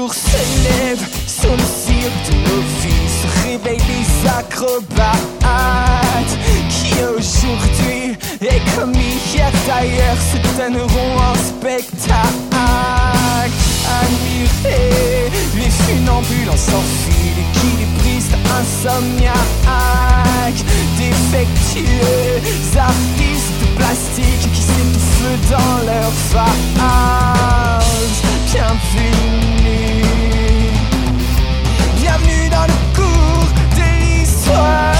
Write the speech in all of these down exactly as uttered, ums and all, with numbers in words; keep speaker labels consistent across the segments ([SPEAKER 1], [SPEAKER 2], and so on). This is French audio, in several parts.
[SPEAKER 1] jour se lève sur le cirque de nos vies, se réveillent les acrobates qui aujourd'hui et comme hier d'ailleurs se donneront en spectacle. Admirer les funambules en s'enfile, l'équilibriste insomniaque, défectueux artistes plastiques qui s'étouffent dans leur phase. Bienvenue, bienvenue dans le cours de l'histoire.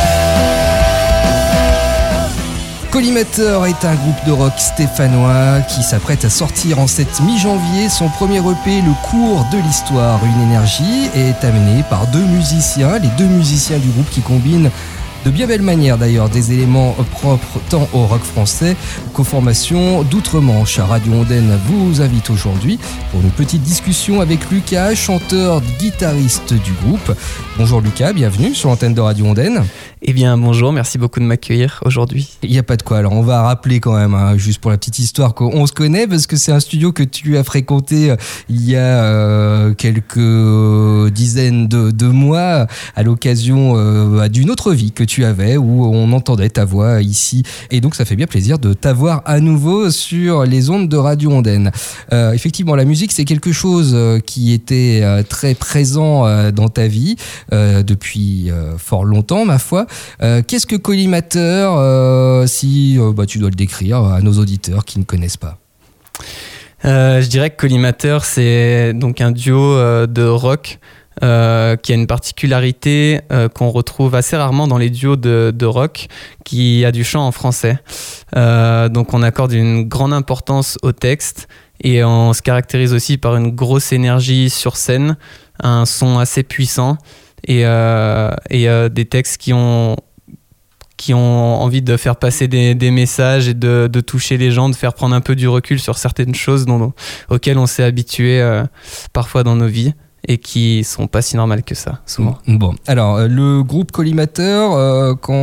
[SPEAKER 2] Collimateur est un groupe de rock stéphanois qui s'apprête à sortir en cette mi-janvier son premier E P, Le Cours de l'Histoire. Une énergie est amenée par deux musiciens, les deux musiciens du groupe qui combinent de bien belle manière d'ailleurs des éléments propres tant au rock français qu'aux formations d'outre-Manche. Radio Ondaine vous invite aujourd'hui pour une petite discussion avec Lucas, chanteur, guitariste du groupe. Bonjour Lucas, bienvenue sur l'antenne de Radio Ondaine.
[SPEAKER 3] Eh bien bonjour, merci beaucoup de m'accueillir aujourd'hui.
[SPEAKER 2] Il n'y a pas de quoi, alors on va rappeler quand même, hein, juste pour la petite histoire, qu'on se connaît parce que c'est un studio que tu as fréquenté il y a euh, quelques dizaines de, de mois à l'occasion euh, d'une autre vie que tu avais où on entendait ta voix ici, et donc ça fait bien plaisir de t'avoir à nouveau sur les ondes de Radio Ondaine. Euh, effectivement, la musique c'est quelque chose qui était euh, très présent euh, dans ta vie euh, depuis euh, fort longtemps ma foi. Euh, qu'est-ce que Collimateur, euh, si euh, bah, tu dois le décrire à nos auditeurs qui ne connaissent pas?
[SPEAKER 3] euh, Je dirais que Collimateur, c'est donc un duo euh, de rock euh, qui a une particularité euh, qu'on retrouve assez rarement dans les duos de, de rock, qui a du chant en français. Euh, donc on accorde une grande importance au texte et on se caractérise aussi par une grosse énergie sur scène, un son assez puissant. Et, euh, et euh, des textes qui ont, qui ont envie de faire passer des, des messages et de, de toucher les gens, de faire prendre un peu du recul sur certaines choses dont, auxquelles on s'est habitué euh, parfois dans nos vies et qui sont pas si normales que ça, souvent.
[SPEAKER 2] Bon, alors le groupe Collimateur, euh, quand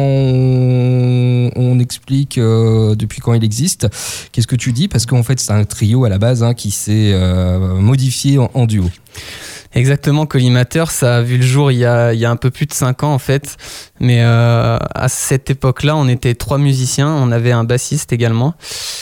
[SPEAKER 2] on, on explique euh, depuis quand il existe, qu'est-ce que tu dis? Parce qu'en fait c'est un trio à la base hein, qui s'est euh, modifié en, en duo.
[SPEAKER 3] Exactement, Collimateur, ça a vu le jour il y a, il y a un peu plus de cinq ans en fait, mais euh, à cette époque-là, on était trois musiciens, on avait un bassiste également,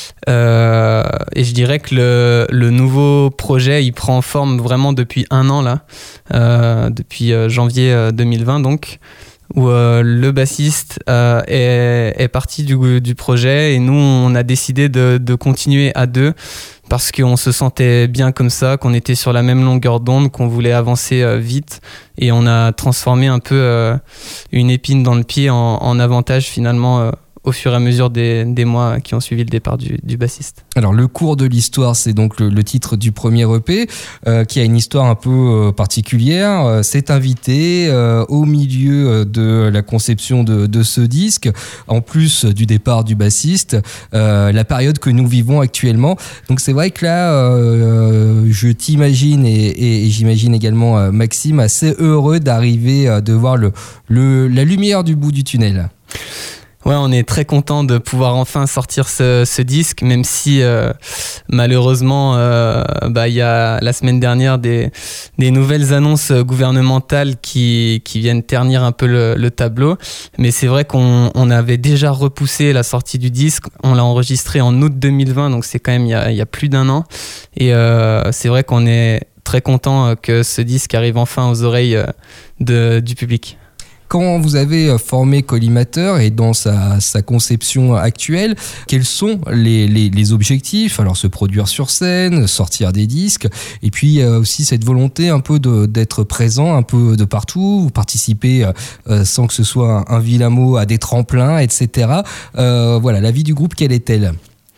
[SPEAKER 3] euh, et je dirais que le, le nouveau projet, il prend forme vraiment depuis un an là, euh, depuis janvier deux mille vingt donc, où euh, le bassiste euh, est, est parti du, du projet et nous, on a décidé de, de continuer à deux, parce qu'on se sentait bien comme ça, qu'on était sur la même longueur d'onde, qu'on voulait avancer euh, vite, et on a transformé un peu euh, une épine dans le pied en, en avantage finalement euh, au fur et à mesure des, des mois qui ont suivi le départ du, du bassiste.
[SPEAKER 2] Alors le cours de l'histoire, c'est donc le, le titre du premier E P euh, qui a une histoire un peu euh, particulière. Euh, c'est invité euh, au milieu de la conception de, de ce disque, en plus du départ du bassiste, euh, la période que nous vivons actuellement. Donc c'est vrai que là, euh, je t'imagine et, et, et j'imagine également euh, Maxime assez heureux d'arriver euh, de voir le, le, la lumière du bout du tunnel.
[SPEAKER 3] Ouais, on est très content de pouvoir enfin sortir ce, ce disque, même si euh, malheureusement, euh, bah, il y a la semaine dernière des, des nouvelles annonces gouvernementales qui, qui viennent ternir un peu le, le tableau. Mais c'est vrai qu'on on avait déjà repoussé la sortie du disque. On l'a enregistré en août deux mille vingt, donc c'est quand même il y a, il y a plus d'un an. Et euh, c'est vrai qu'on est très content que ce disque arrive enfin aux oreilles de, du public.
[SPEAKER 2] Quand vous avez formé Collimateur et dans sa, sa conception actuelle, quels sont les, les, les objectifs? Alors se produire sur scène, sortir des disques, et puis euh, aussi cette volonté un peu de, d'être présent un peu de partout, vous participez euh, sans que ce soit un, un vilain mot à des tremplins, et cetera. Euh, voilà, la vie du groupe, quelle est-elle?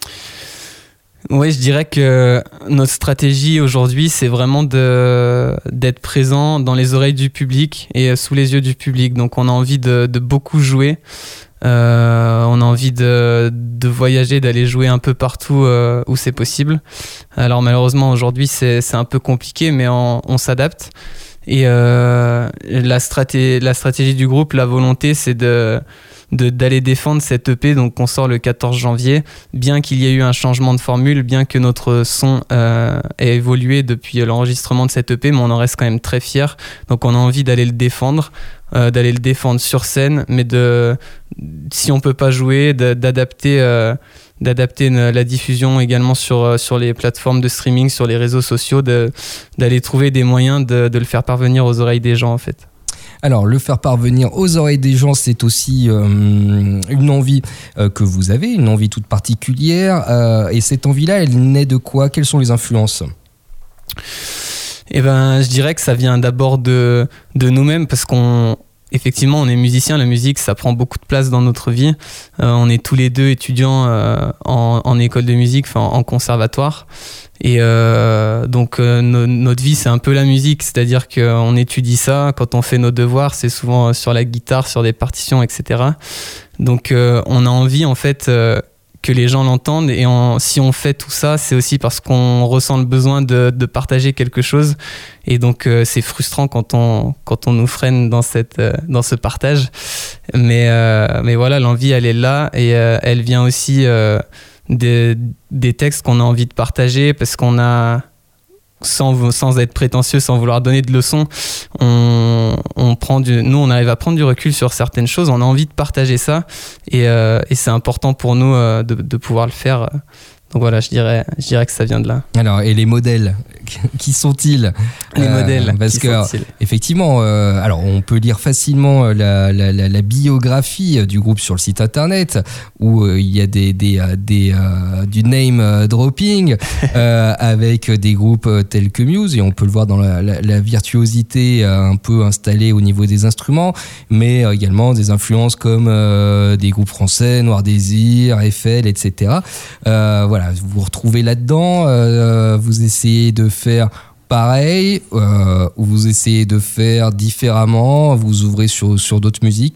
[SPEAKER 3] Oui, je dirais que notre stratégie aujourd'hui, c'est vraiment de, d'être présent dans les oreilles du public et sous les yeux du public. Donc on a envie de, de beaucoup jouer, euh, on a envie de, de voyager, d'aller jouer un peu partout euh, où c'est possible. Alors malheureusement aujourd'hui c'est, c'est un peu compliqué, mais on, on s'adapte. Et euh, la, straté- la stratégie du groupe, la volonté, c'est de... de, d'aller défendre cette E P donc qu'on sort le quatorze janvier, bien qu'il y ait eu un changement de formule, bien que notre son euh, ait évolué depuis l'enregistrement de cette E P, mais on en reste quand même très fiers. Donc on a envie d'aller le défendre, euh, d'aller le défendre sur scène, mais de, si on peut pas jouer, de, d'adapter... Euh, d'adapter la diffusion également sur, sur les plateformes de streaming, sur les réseaux sociaux, de, d'aller trouver des moyens de, de le faire parvenir aux oreilles des gens en fait.
[SPEAKER 2] Alors, le faire parvenir aux oreilles des gens, c'est aussi euh, une envie euh, que vous avez, une envie toute particulière. Euh, et cette envie-là, elle naît de quoi ? Quelles sont les influences ?
[SPEAKER 3] Eh ben, je dirais que ça vient d'abord de, de nous-mêmes parce qu'on effectivement, on est musicien, la musique, ça prend beaucoup de place dans notre vie. Euh, on est tous les deux étudiants euh, en, en école de musique, enfin en conservatoire. Et euh, donc, euh, no, notre vie, c'est un peu la musique, c'est-à-dire qu'on étudie ça. Quand on fait nos devoirs, c'est souvent sur la guitare, sur des partitions, et cetera. Donc, euh, on a envie, en fait, euh, que les gens l'entendent. Et on, si on fait tout ça, c'est aussi parce qu'on ressent le besoin de, de partager quelque chose. Et donc, euh, c'est frustrant quand on, quand on nous freine dans, cette, euh, dans ce partage. Mais, euh, mais voilà, l'envie, elle est là. Et euh, elle vient aussi euh, des, des textes qu'on a envie de partager parce qu'on a... Sans, sans être prétentieux, sans vouloir donner de leçons, on, on prend du, nous on arrive à prendre du recul sur certaines choses, on a envie de partager ça et, euh, et c'est important pour nous euh, de, de pouvoir le faire. Donc voilà, je dirais, je dirais que ça vient de là.
[SPEAKER 2] Alors, et les modèles, qui sont-ils ?
[SPEAKER 3] Les euh, modèles,
[SPEAKER 2] parce
[SPEAKER 3] qui
[SPEAKER 2] que,
[SPEAKER 3] sont-ils ?
[SPEAKER 2] Effectivement, euh, alors on peut lire facilement la, la, la, la biographie du groupe sur le site internet où euh, il y a des, des, des, euh, du name dropping euh, avec des groupes tels que Muse et on peut le voir dans la, la, la virtuosité un peu installée au niveau des instruments, mais également des influences comme euh, des groupes français, Noir Désir, Eiffel, et cetera. Euh, voilà. Voilà, vous vous retrouvez là-dedans, euh, vous essayez de faire pareil, euh, ou vous essayez de faire différemment, vous ouvrez sur, sur d'autres musiques ?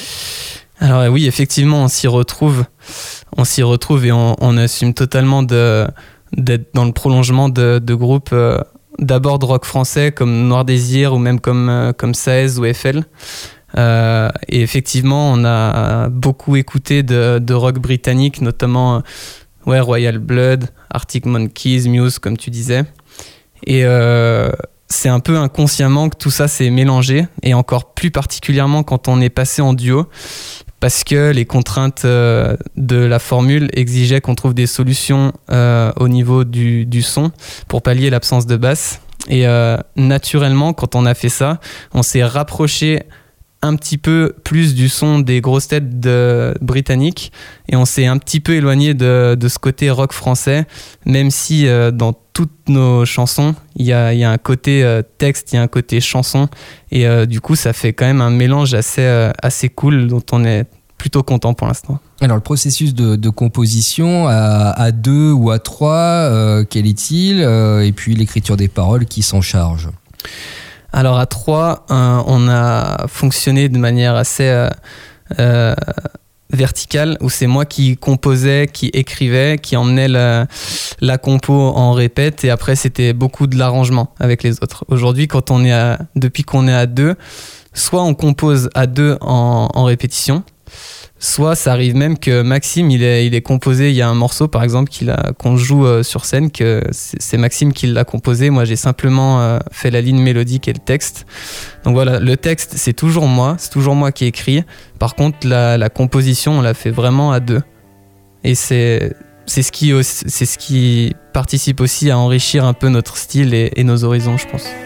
[SPEAKER 3] Alors oui, effectivement, on s'y retrouve, on s'y retrouve et on, on assume totalement de, d'être dans le prolongement de, de groupes euh, d'abord de rock français comme Noir Désir ou même comme, euh, comme Saez ou Eiffel. Euh, et effectivement, on a beaucoup écouté de, de rock britannique, notamment... Ouais, Royal Blood, Arctic Monkeys, Muse, comme tu disais. Et euh, c'est un peu inconsciemment que tout ça s'est mélangé, et encore plus particulièrement quand on est passé en duo, parce que les contraintes euh, de la formule exigeaient qu'on trouve des solutions euh, au niveau du, du son pour pallier l'absence de basse. Et euh, naturellement, quand on a fait ça, on s'est rapproché un petit peu plus du son des grosses têtes de, britanniques et on s'est un petit peu éloigné de, de ce côté rock français, même si euh, dans toutes nos chansons il y a, y a un côté euh, texte, il y a un côté chanson et euh, du coup ça fait quand même un mélange assez, euh, assez cool dont on est plutôt content pour l'instant.
[SPEAKER 2] Alors le processus de, de composition à, à deux ou à trois, euh, quel est-il euh, et puis l'écriture des paroles, qui s'en charge ?
[SPEAKER 3] Alors à trois, euh, on a fonctionné de manière assez euh, euh, verticale, où c'est moi qui composais, qui écrivais, qui emmenais la, la compo en répète, et après c'était beaucoup de l'arrangement avec les autres. Aujourd'hui, quand on est à, depuis qu'on est à deux, soit on compose à deux en, en répétition, soit ça arrive même que Maxime, il est, il est composé, il y a un morceau par exemple qu'il a, qu'on joue euh, sur scène, que c'est, c'est Maxime qui l'a composé, moi j'ai simplement euh, fait la ligne mélodique et le texte. Donc voilà, le texte c'est toujours moi, c'est toujours moi qui écris. Par contre la, la composition on l'a fait vraiment à deux. Et c'est, c'est, ce qui, c'est ce qui participe aussi à enrichir un peu notre style et, et nos horizons, je pense.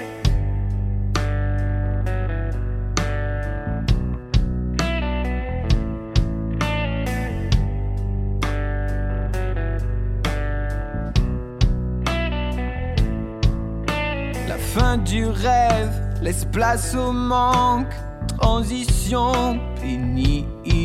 [SPEAKER 1] Fin du rêve, laisse place au manque, transition pénible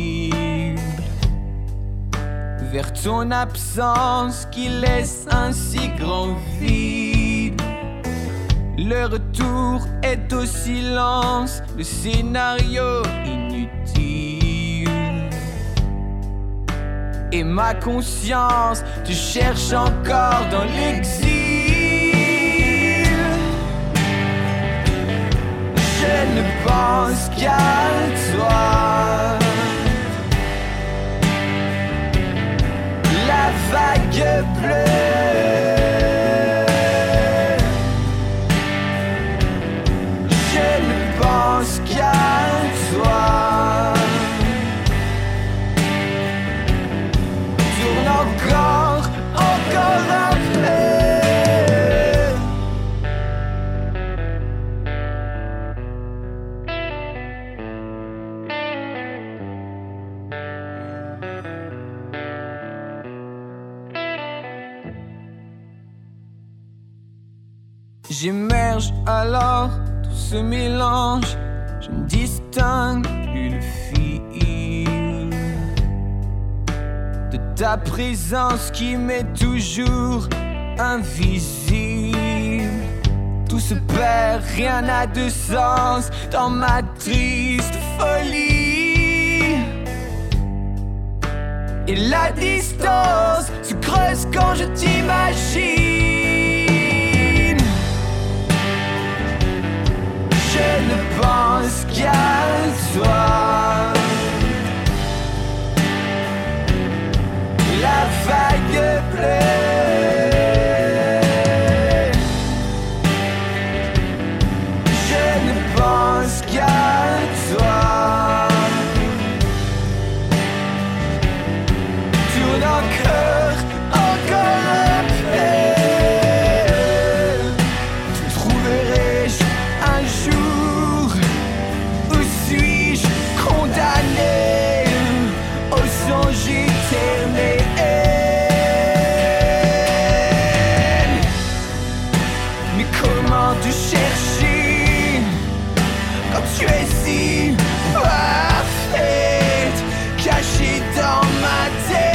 [SPEAKER 1] vers ton absence qui laisse un si grand vide. Le retour est au silence, le scénario inutile. Et ma conscience te cherche encore dans l'exil. Je ne pense qu'à toi. vague bleue. Je ne pense qu'à toi. Tourne encore, encore un peu. J'émerge alors tout ce mélange, je ne distingue plus le fil de ta présence qui m'est toujours invisible. Tout se perd, rien n'a de sens dans ma triste folie. Et la distance se creuse quand je t'imagine. Je ne pense qu'à toi. La vague bleue. Je ne pense qu'à toi. Tourne encore, encore un peu. Trouverai-je un jour où suis-je condamné au songe éternel? Mais comment te chercher quand tu es si parfaite, cachée dans ma tête?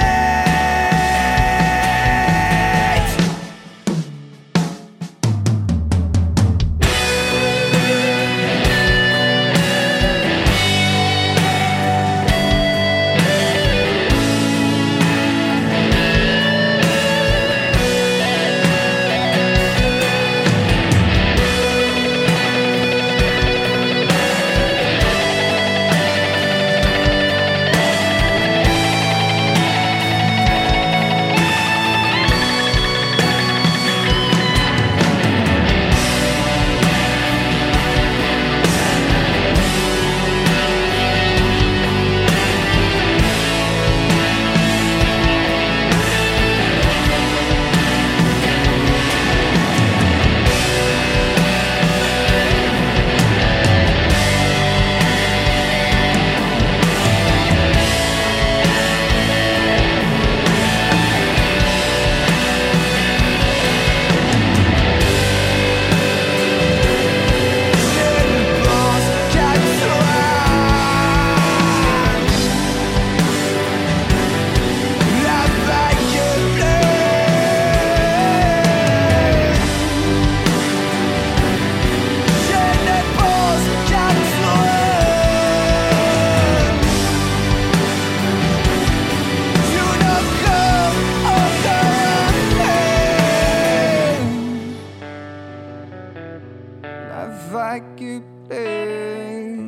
[SPEAKER 1] Vague bleue.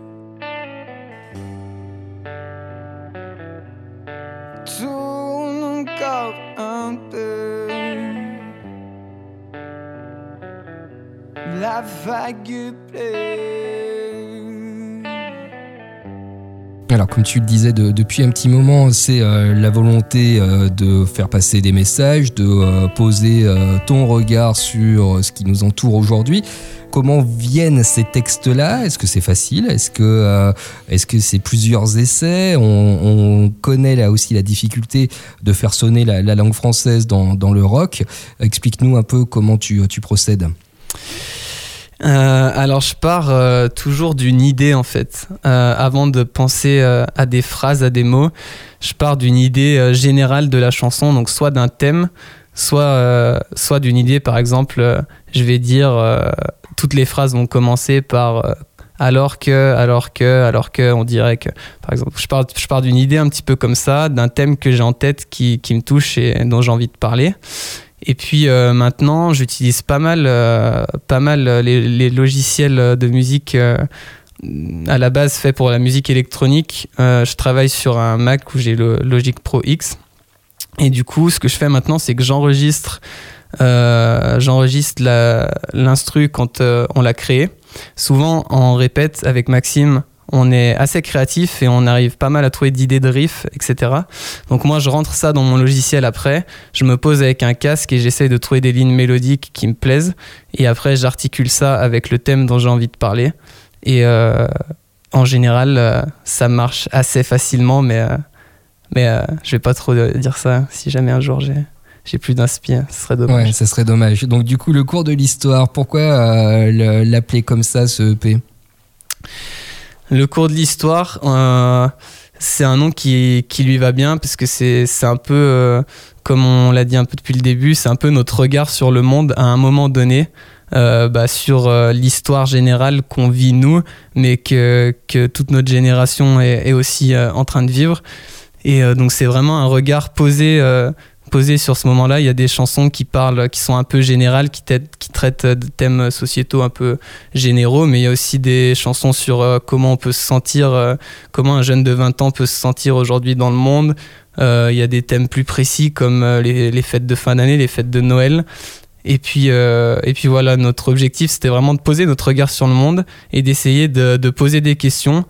[SPEAKER 1] Tourne encore un peu. La vague bleue.
[SPEAKER 2] Alors, comme tu le disais de, depuis un petit moment, c'est euh, la volonté euh, de faire passer des messages, de euh, poser euh, ton regard sur ce qui nous entoure aujourd'hui. Comment viennent ces textes-là ? Est-ce que c'est facile ? Est-ce que, euh, est-ce que c'est plusieurs essais ? on, on connaît là aussi la difficulté de faire sonner la, la langue française dans, dans le rock. Explique-nous un peu comment tu, tu procèdes.
[SPEAKER 3] Euh, alors je pars euh, toujours d'une idée en fait. Euh, avant de penser euh, à des phrases, à des mots, je pars d'une idée euh, générale de la chanson, donc soit d'un thème, soit, euh, soit d'une idée, par exemple, euh, je vais dire, euh, toutes les phrases vont commencer par euh, alors que, alors que, alors que, on dirait que, par exemple, je pars, je pars d'une idée un petit peu comme ça, d'un thème que j'ai en tête qui, qui me touche et dont j'ai envie de parler. Et puis euh, maintenant, j'utilise pas mal, euh, pas mal les, les logiciels de musique euh, à la base faits pour la musique électronique. Euh, je travaille sur un Mac où j'ai le Logic Pro X. Et du coup, ce que je fais maintenant, c'est que j'enregistre, euh, j'enregistre la, l'instru quand euh, on l'a créé. Souvent, on répète avec Maxime, on est assez créatif et on arrive pas mal à trouver d'idées de riffs, et cetera. Donc moi, je rentre ça dans mon logiciel après, je me pose avec un casque et j'essaie de trouver des lignes mélodiques qui me plaisent. Et après, j'articule ça avec le thème dont j'ai envie de parler. Et euh, en général, euh, ça marche assez facilement, mais... Euh, Mais euh, je vais pas trop dire ça. Si jamais un jour j'ai, j'ai plus d'inspi, ce serait dommage.
[SPEAKER 2] Ouais, ça serait dommage. Donc du coup, le cours de l'histoire, pourquoi euh, le, l'appeler comme ça, ce E P ?
[SPEAKER 3] Le cours de l'histoire, euh, c'est un nom qui, qui lui va bien parce que c'est, c'est un peu, euh, comme on l'a dit un peu depuis le début, c'est un peu notre regard sur le monde à un moment donné. Euh, bah, sur euh, l'histoire générale qu'on vit nous, mais que, que toute notre génération est, est aussi euh, en train de vivre. Et euh, donc c'est vraiment un regard posé, euh, posé sur ce moment-là. Il y a des chansons qui parlent, qui sont un peu générales, qui, qui traitent de thèmes sociétaux un peu généraux, mais il y a aussi des chansons sur euh, comment on peut se sentir, euh, comment un jeune de vingt ans peut se sentir aujourd'hui dans le monde. Euh, il y a des thèmes plus précis comme euh, les, les fêtes de fin d'année, les fêtes de Noël. Et puis, euh, et puis voilà, notre objectif, c'était vraiment de poser notre regard sur le monde et d'essayer de, de poser des questions.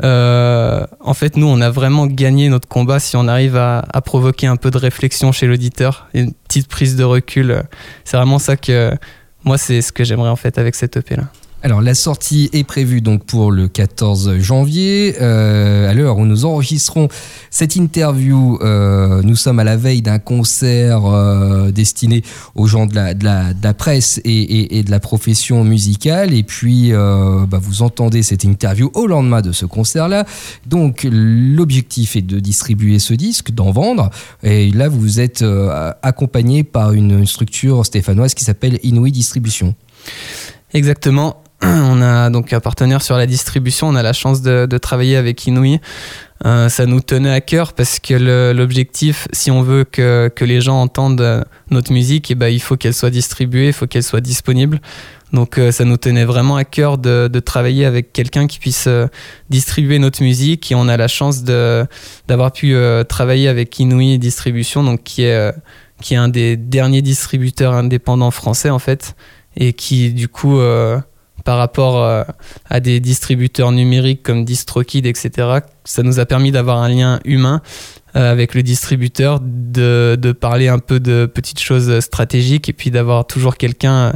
[SPEAKER 3] Euh, en fait, nous, on a vraiment gagné notre combat si on arrive à, à provoquer un peu de réflexion chez l'auditeur, une petite prise de recul. C'est vraiment ça que, moi, c'est ce que j'aimerais en fait avec cette E P-là.
[SPEAKER 2] Alors la sortie est prévue donc pour le quatorze janvier. Euh, à l'heure où nous enregistrons cette interview, euh, nous sommes à la veille d'un concert euh, destiné aux gens de la, de la, de la presse et, et, et de la profession musicale. Et puis euh, bah, vous entendez cette interview au lendemain de ce concert-là. Donc l'objectif est de distribuer ce disque, d'en vendre. Et là vous êtes euh, accompagné par une structure stéphanoise qui s'appelle Inouï Distribution.
[SPEAKER 3] Exactement. On a donc un partenaire sur la distribution, on a la chance de, de travailler avec Inouï. Euh, ça nous tenait à cœur parce que le, l'objectif, si on veut que, que les gens entendent notre musique, eh ben, il faut qu'elle soit distribuée, il faut qu'elle soit disponible. Donc euh, ça nous tenait vraiment à cœur de, de travailler avec quelqu'un qui puisse euh, distribuer notre musique. Et on a la chance de, d'avoir pu euh, travailler avec Inouï Distribution, donc qui est, euh, qui est un des derniers distributeurs indépendants français en fait, et qui du coup... Euh, par rapport euh, à des distributeurs numériques comme DistroKid, et cetera, ça nous a permis d'avoir un lien humain euh, avec le distributeur, de, de parler un peu de petites choses stratégiques et puis d'avoir toujours quelqu'un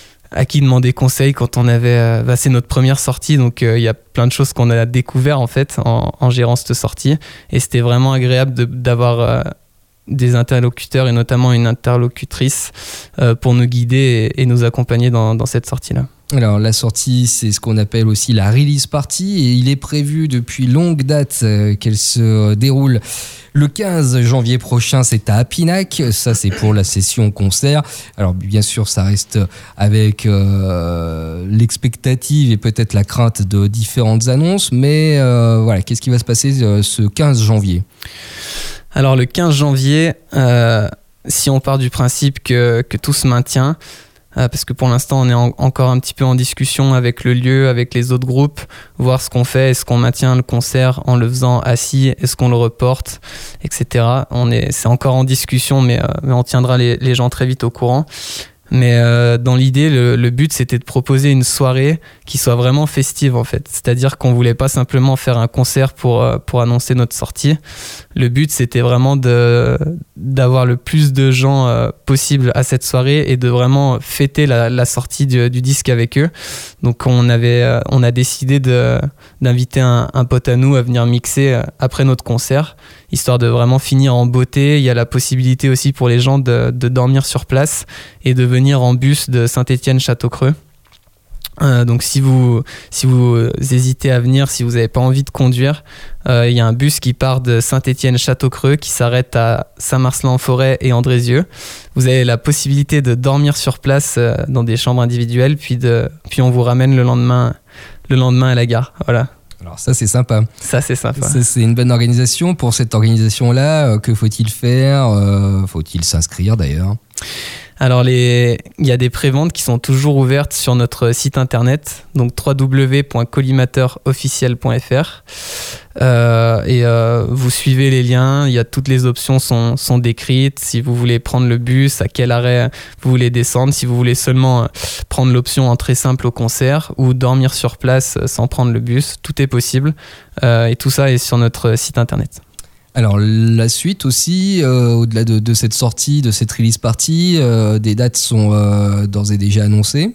[SPEAKER 3] à qui demander conseil quand on avait... Euh, bah, c'est notre première sortie, donc il euh, y a plein de choses qu'on a découvert en fait en, en gérant cette sortie et c'était vraiment agréable de, d'avoir... Euh, des interlocuteurs et notamment une interlocutrice euh, pour nous guider et, et nous accompagner dans, dans cette sortie-là.
[SPEAKER 2] Alors la sortie, c'est ce qu'on appelle aussi la release party et il est prévu depuis longue date euh, qu'elle se déroule le quinze janvier prochain, c'est à Apinac, ça c'est pour la session concert. Alors bien sûr ça reste avec euh, l'expectative et peut-être la crainte de différentes annonces, mais euh, voilà, qu'est-ce qui va se passer euh, ce quinze janvier ?
[SPEAKER 3] Alors le quinze janvier, euh, si on part du principe que, que tout se maintient, euh, parce que pour l'instant on est en, encore un petit peu en discussion avec le lieu, avec les autres groupes, voir ce qu'on fait, est-ce qu'on maintient le concert en le faisant assis, est-ce qu'on le reporte, et cetera. On est, c'est encore en discussion, mais, euh, mais on tiendra les, les gens très vite au courant. Mais euh, dans l'idée, le, le but, c'était de proposer une soirée qui soit vraiment festive, en fait. C'est-à-dire qu'on voulait pas simplement faire un concert pour, euh, pour annoncer notre sortie. Le but, c'était vraiment de, d'avoir le plus de gens euh, possible à cette soirée et de vraiment fêter la, la sortie du, du disque avec eux. Donc, on, avait, euh, on a décidé de, d'inviter un, un pote à nous à venir mixer euh, après notre concert, histoire de vraiment finir en beauté. Il y a la possibilité aussi pour les gens de, de dormir sur place et de venir en bus de Saint-Étienne-Château-Creux. Euh, donc si vous, si vous hésitez à venir, si vous n'avez pas envie de conduire, euh, il y a un bus qui part de Saint-Étienne-Château-Creux qui s'arrête à Saint-Marcelin-en-Forêt et Andrézieux. Vous avez la possibilité de dormir sur place euh, dans des chambres individuelles, puis, de, puis on vous ramène le lendemain, le lendemain à la gare. Voilà.
[SPEAKER 2] Alors ça c'est sympa.
[SPEAKER 3] Ça c'est sympa.
[SPEAKER 2] Ça, c'est une bonne organisation. Pour cette organisation-là, euh, que faut-il faire ? euh, Faut-il s'inscrire d'ailleurs ?
[SPEAKER 3] Alors, les... il y a des préventes qui sont toujours ouvertes sur notre site internet, donc w w w point collimateur officiel point f r. Euh, et euh, vous suivez les liens, il y a toutes les options sont, sont décrites. Si vous voulez prendre le bus, à quel arrêt vous voulez descendre, si vous voulez seulement prendre l'option entrée simple au concert ou dormir sur place sans prendre le bus, tout est possible. Euh, et tout ça est sur notre site internet.
[SPEAKER 2] Alors la suite aussi, euh, au-delà de, de cette sortie, de cette release party, euh, des dates sont euh, d'ores et déjà annoncées.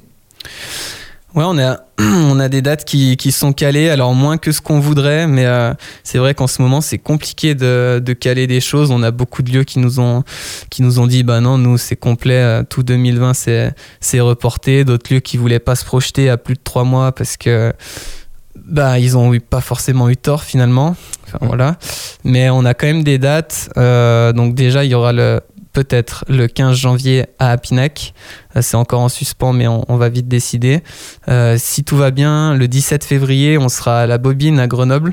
[SPEAKER 3] Ouais, on a, on a des dates qui, qui sont calées, alors moins que ce qu'on voudrait, mais euh, c'est vrai qu'en ce moment c'est compliqué de, de caler des choses. On a beaucoup de lieux qui nous ont, qui nous ont dit bah non, nous c'est complet, tout deux mille vingt c'est, c'est reporté. D'autres lieux qui voulaient pas se projeter à plus de trois mois parce que bah ils ont eu, pas forcément eu tort finalement. Enfin, mmh. Voilà. Mais on a quand même des dates. Euh, donc déjà il y aura le peut-être le quinze janvier à Apinac. Euh, c'est encore en suspens, mais on, on va vite décider. Euh, si tout va bien, le dix-sept février, on sera à la Bobine à Grenoble.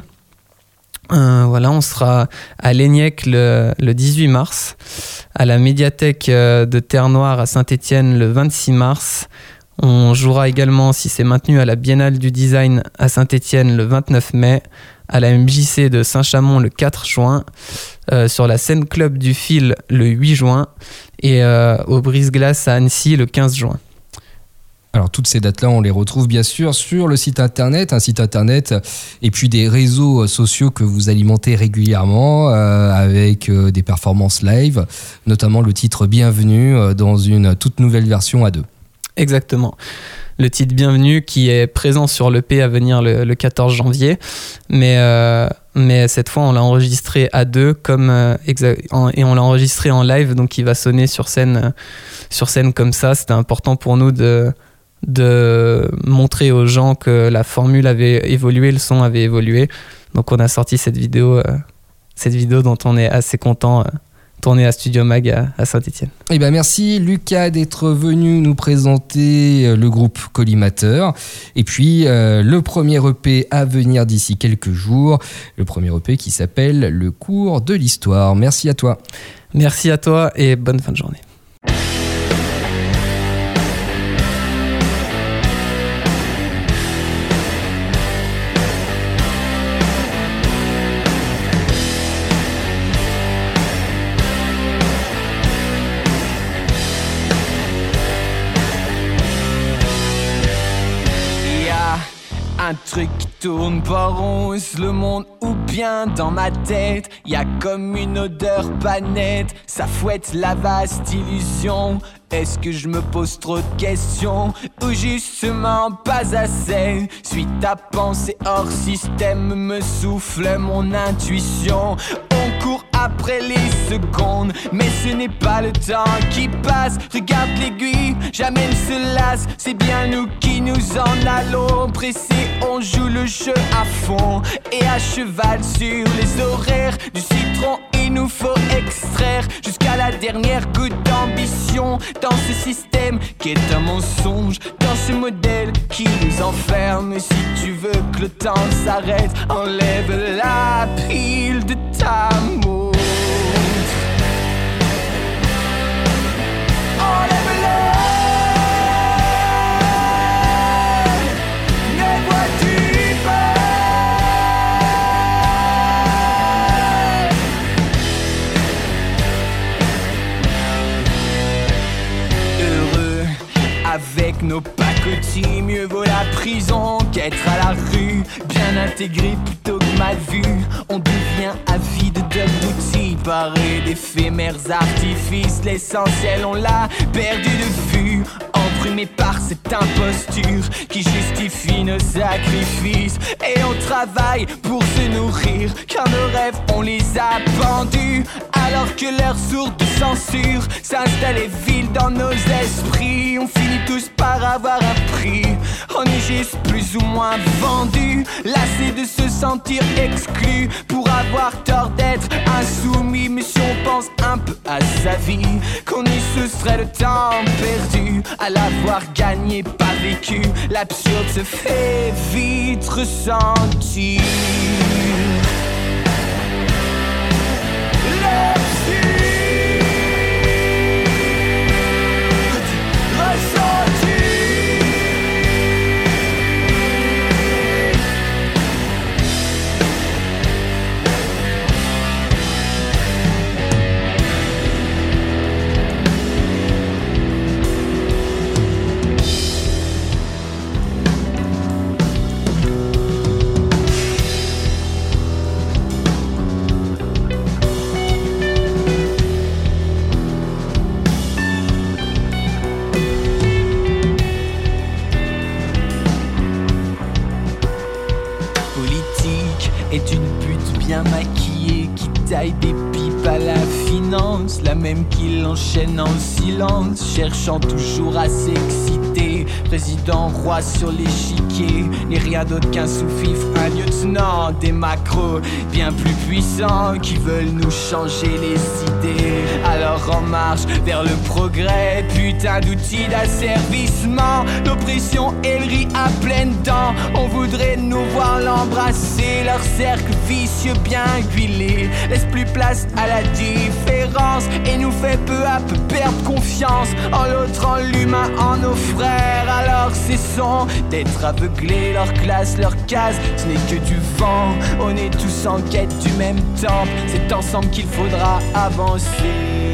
[SPEAKER 3] Euh, voilà, on sera à l'Eignec le, le dix-huit mars, à la médiathèque de Terre-Noire à Saint-Étienne le vingt-six mars. On jouera également, si c'est maintenu, à la Biennale du Design à Saint-Étienne le vingt-neuf mai, à la M J C de Saint-Chamond le quatre juin, euh, sur la scène club du Fil le huit juin et euh, au Brise-Glace à Annecy le quinze juin.
[SPEAKER 2] Alors toutes ces dates-là, on les retrouve bien sûr sur le site internet, un site internet et puis des réseaux sociaux que vous alimentez régulièrement euh, avec euh, des performances live, notamment le titre Bienvenue euh, dans une toute nouvelle version à deux. Exactement.
[SPEAKER 3] Le titre Bienvenue qui est présent sur l'E P à venir le, le quatorze janvier, mais, euh, mais cette fois on l'a enregistré à deux comme, euh, exa- en, et on l'a enregistré en live, donc il va sonner sur scène, euh, sur scène comme ça. C'était important pour nous de, de montrer aux gens que la formule avait évolué, le son avait évolué, donc on a sorti cette vidéo, euh, cette vidéo dont on est assez content, euh, tournée à Studio Mag à, à Saint-Étienne.
[SPEAKER 2] Eh ben merci Lucas d'être venu nous présenter le groupe Collimateur et puis euh, le premier E P à venir d'ici quelques jours, le premier E P qui s'appelle Le cours de l'histoire. Merci à toi.
[SPEAKER 3] Merci à toi et bonne fin de journée.
[SPEAKER 1] Un truc qui tourne pas rond, est-ce le monde ou bien dans ma tête? Y a comme une odeur pas nette, ça fouette la vaste illusion. Est-ce que je me pose trop de questions ou justement pas assez? Suis ta pensée hors système, me souffle mon intuition. On court après les secondes, mais ce n'est pas le temps qui passe. Regarde l'aiguille, jamais ne se lasse. C'est bien nous qui nous en allons. Pressés, on joue le jeu à fond et à cheval sur les horaires du citron. Il nous faut extraire jusqu'à la dernière goutte d'ambition dans ce système qui est un mensonge, dans ce modèle qui nous enferme. Et si tu veux que le temps s'arrête, enlève la pile de ta montre. Enlève-le. Ne vois-tu pas? Heureux avec nos pacotis, mieux vaut la prison qu'être à la rue. Bien intégré plutôt que mal vu, on devient avide d'abrutis, paré d'éphémères artifices. L'essentiel on l'a perdu de vue, embrumé par cette imposture qui justifie nos sacrifices. Et on travaille pour se nourrir, car nos rêves on les a pendus, alors que leur sourde censure s'installe et vile dans nos esprits. On finit tous par avoir un prix, on est juste plus ou moins vendu, lassé de se sentir exclu pour avoir tort d'être insoumis. Mais si on pense un peu à sa vie, qu'on y se serait le temps perdu à l'avoir gagné, pas vécu. L'absurde se fait vite ressentir. L'absurde est une pute bien maquillée qui taille des pipes à la finance, la même qui l'enchaîne en silence, cherchant toujours à s'exciter. Président roi sur l'échiquier, n'est rien d'autre qu'un sous-fifre, un lieutenant, des macros bien plus puissants qui veulent nous changer les idées. Alors en marche vers le progrès, putain d'outils d'asservissement, l'oppression et le riz à pleines dents. On voudrait nous voir l'embrasser, leur cercle vicieux bien huilé laisse plus place à la différence et nous fait peu à peu perdre confiance en l'autre, en l'humain, en nos frères. Alors cessons d'être aveuglés, leur classe, leur case, ce n'est que du vent. On est tous en quête du même temps, c'est ensemble qu'il faudra avancer.